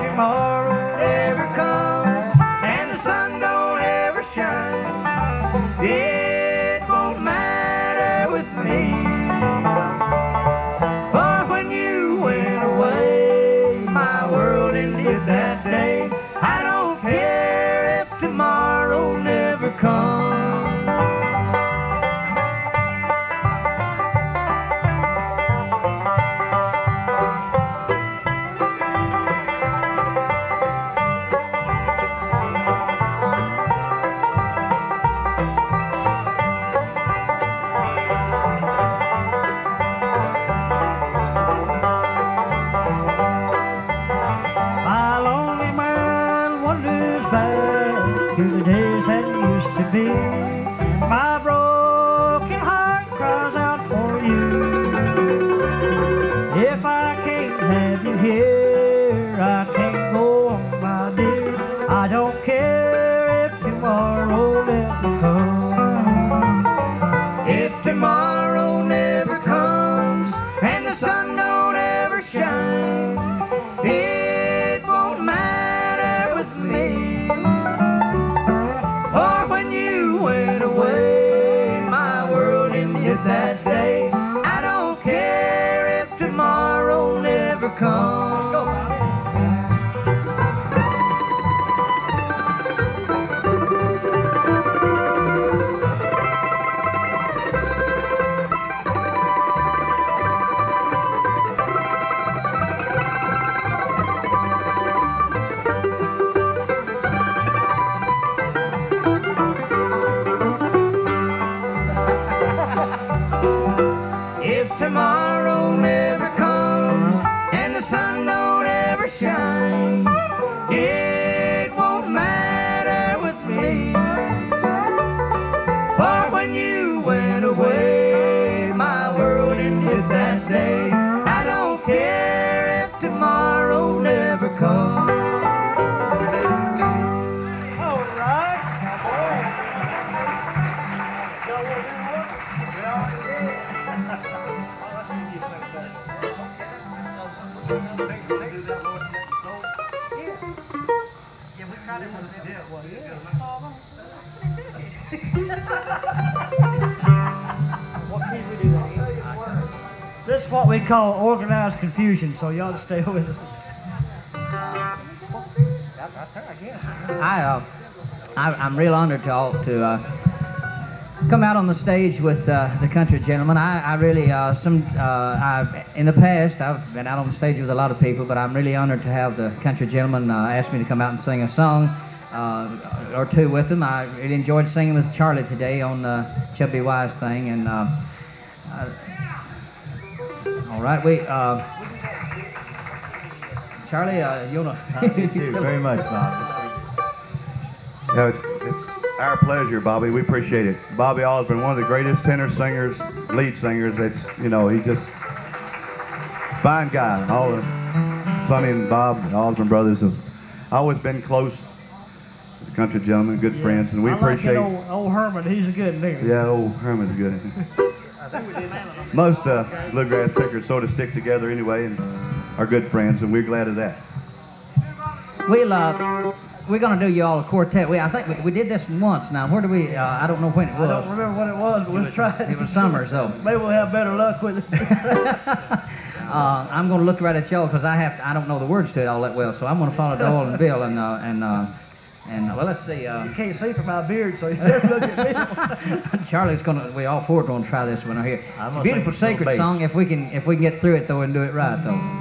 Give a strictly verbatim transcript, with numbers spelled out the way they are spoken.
tomorrow never comes and the sun don't ever shine, it won't matter with me. For when you went away, my world ended that day. I don't care if tomorrow never comes. To the days that used to be, and my broken heart cries out for you. If I can't have you here, I can't go on, my dear. I don't care if tomorrow never comes. If tomorrow never comes and the sun don't ever shine, it won't matter with me. For when you went away, my world ended that day. I don't care if tomorrow never comes. Let's go, if tomorrow never comes and the sun don't ever shine, it won't matter with me. For when you went away, my world ended that day. I don't care if tomorrow never comes. All right. What key we do that? This is what we call organized confusion, so you ought to stay with us. I, uh, I, I'm real honored to, all, to uh, come out on the stage with uh, the Country Gentlemen. I, I really, uh, some, uh, I've, in the past, I've been out on the stage with a lot of people, but I'm really honored to have the Country Gentlemen uh, ask me to come out and sing a song uh, or two with them. I really enjoyed singing with Charlie today on the Chubby Wise thing, and uh, uh, all right, we, uh, Charlie, uh, you wanna? Thank you very much, Bob. Yeah, it's, it's our pleasure, Bobby. We appreciate it. Bobby Osborne, one of the greatest tenor singers, lead singers. That's, you know, he just fine guy. All the Sonny and Bob, the Osborne brothers have always been close. The Country Gentlemen, good yeah. friends, and we I appreciate. Like old, old Herman, he's a good nigger. Yeah, old Herman's good. Most uh, bluegrass pickers sort of stick together anyway, and are good friends, and we're glad of that. We'll, uh, we're going to do you all a quartet. We, I think we, we did this once now. Where do we, uh, I don't know when it was. I don't remember what it was, but we'll try it. It was Summers, though. Maybe we'll have better luck with it. uh, I'm going to look right at y'all because I have to, I don't know the words to it all that well, so I'm going to follow Doyle and Bill, and, uh, and, uh, and well, let's see. Uh, you can't see from my beard, so you never look at me. Charlie's going to, we all four are going to try this one right here. It's a beautiful, sacred song if we can, if we can get through it, though, and do it right, though.